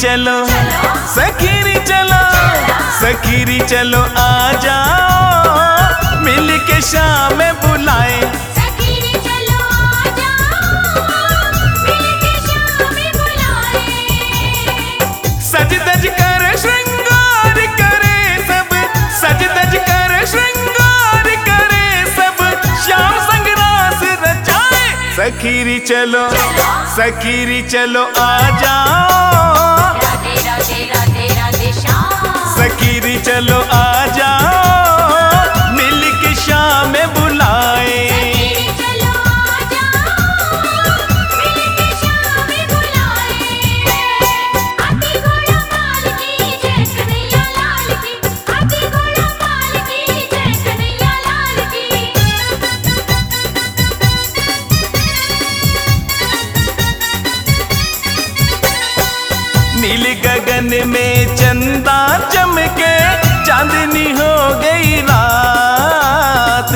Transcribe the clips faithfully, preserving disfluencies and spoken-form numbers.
चलो सखीरी चलो सखीरी चलो आ जाओ मिल के शाम में बुलाए। सखीरी चलो आ जाओ मिल के शाम में बुलाए। सज धज कर श्रृंगार करे सब सज धज कर श्रृंगार करे सब श्याम संग रास रचाए। सखीरी चलो सखीरी चलो आ जाओ राधे राधे राधे राधे श्याम। सखीरी चलो आ जाओ मिल के शाम में बुलाए। सखीरी चलो आ जाओ मिल के शाम में बुलाए। हाथी घोड़ा पाल की जय कन्हैया लाल की। हाथी घोड़ा पाल की जय कन्हैया लाल की। नील गगन में चंदा चमके चांदनी हो गई रात।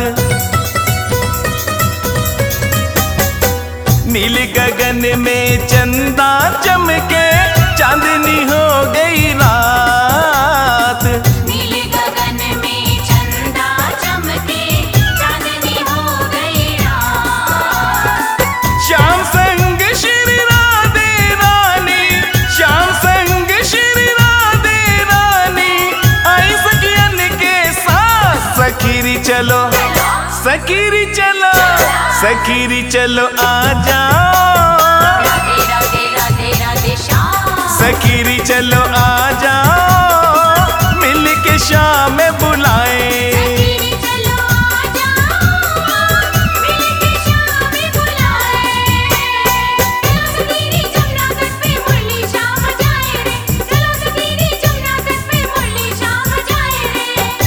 नील गगन में चंदा चमके चांदनी हो गई रात। नील गगन में चंदा चमके चांदनी हो गई रात। श्याम संग श्री राधे रानी श्याम संग श्री राधे रानी आई सखियन के साथ। सखीरी चलो सखीरी चलो सखीरी चलो आ जाओ राधे राधे राधे राधे श्याम। सखीरी चलो आ जाओ मिल के शाम में बुलाए। सखीरी चलो आ जाओ मिल के शाम में बुलाए। चलो सखीरी जमुना तट पे मुरली शाम बजाए रे। चलो सखीरी जमुना तट पे मुरली शाम बजाए रे।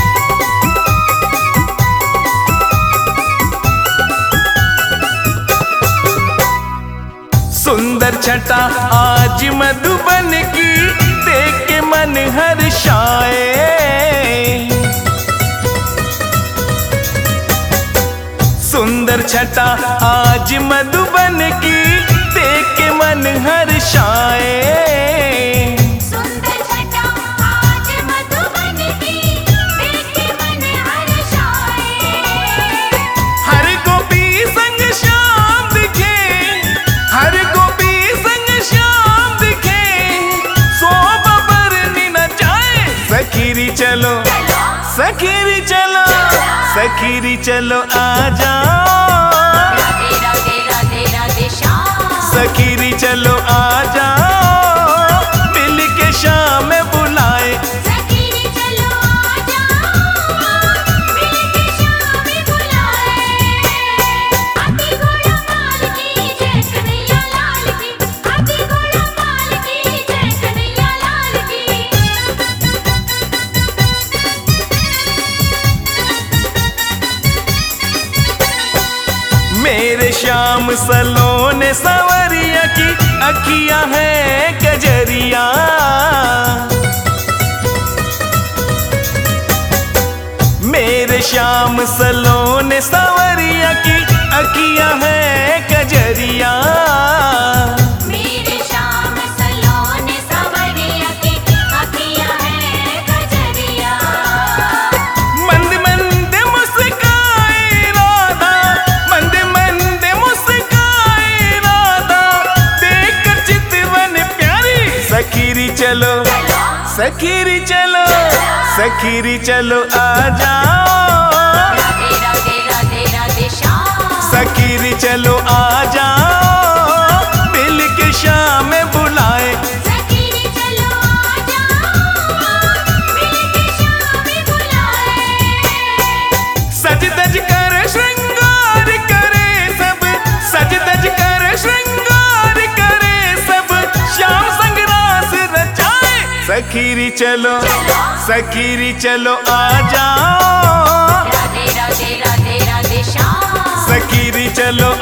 सुंदर छटा आज मधुबन की देख के मन हर्षाए। सुंदर छटा आज मधुबन की देख के मन हर्षाए। सुंदर छटा आज मधुबन की देख के मन हर्षाए। हर गोपी संग श्याम दिखे हर गोपी संग श्याम दिखे शोभा बरनी न जाए। सखीरी चलो सखीरी चलो सखीरी चलो आ जाओ राधे राधे राधे राधे श्याम। सखीरी चलो आ जाओ मिल के शाम में बुलाए। सखीरी चलो आ जाओ मिल के शाम में बुलाए। हाथी घोड़ा पाल की जय कन्हैया लाल की। हाथी घोड़ा पाल की जय कन्हैया लाल की। मेरे श्याम सलोने सवरिया की अखियां हैं कजरिया। मेरे श्याम सलोने सवरिया की अखियां हैं कजरिया। मेरे श्याम सलोने सवरिया की अखियां हैं कजरिया। मंद मंद मुस्काए राधा मंद मंद मुस्काए राधा देख कर चितवन प्यारी। सखीरी चलो सखीरी चलो सखीरी चलो आ जाओ राधे राधे राधे राधे श्याम। सखीरी चलो आ जाओ मिल के शाम में बुलाए। सखीरी चलो आ जाओ मिल के शाम में बुलाए। सज धज कर श्रृंगार करे सब सज धज कर श्रृंगार करे सब श्याम संग रास रचाए। सखीरी चलो सखीरी चलो आ जाओ राधे राधे राधे राधे श्याम। सखीरी चलो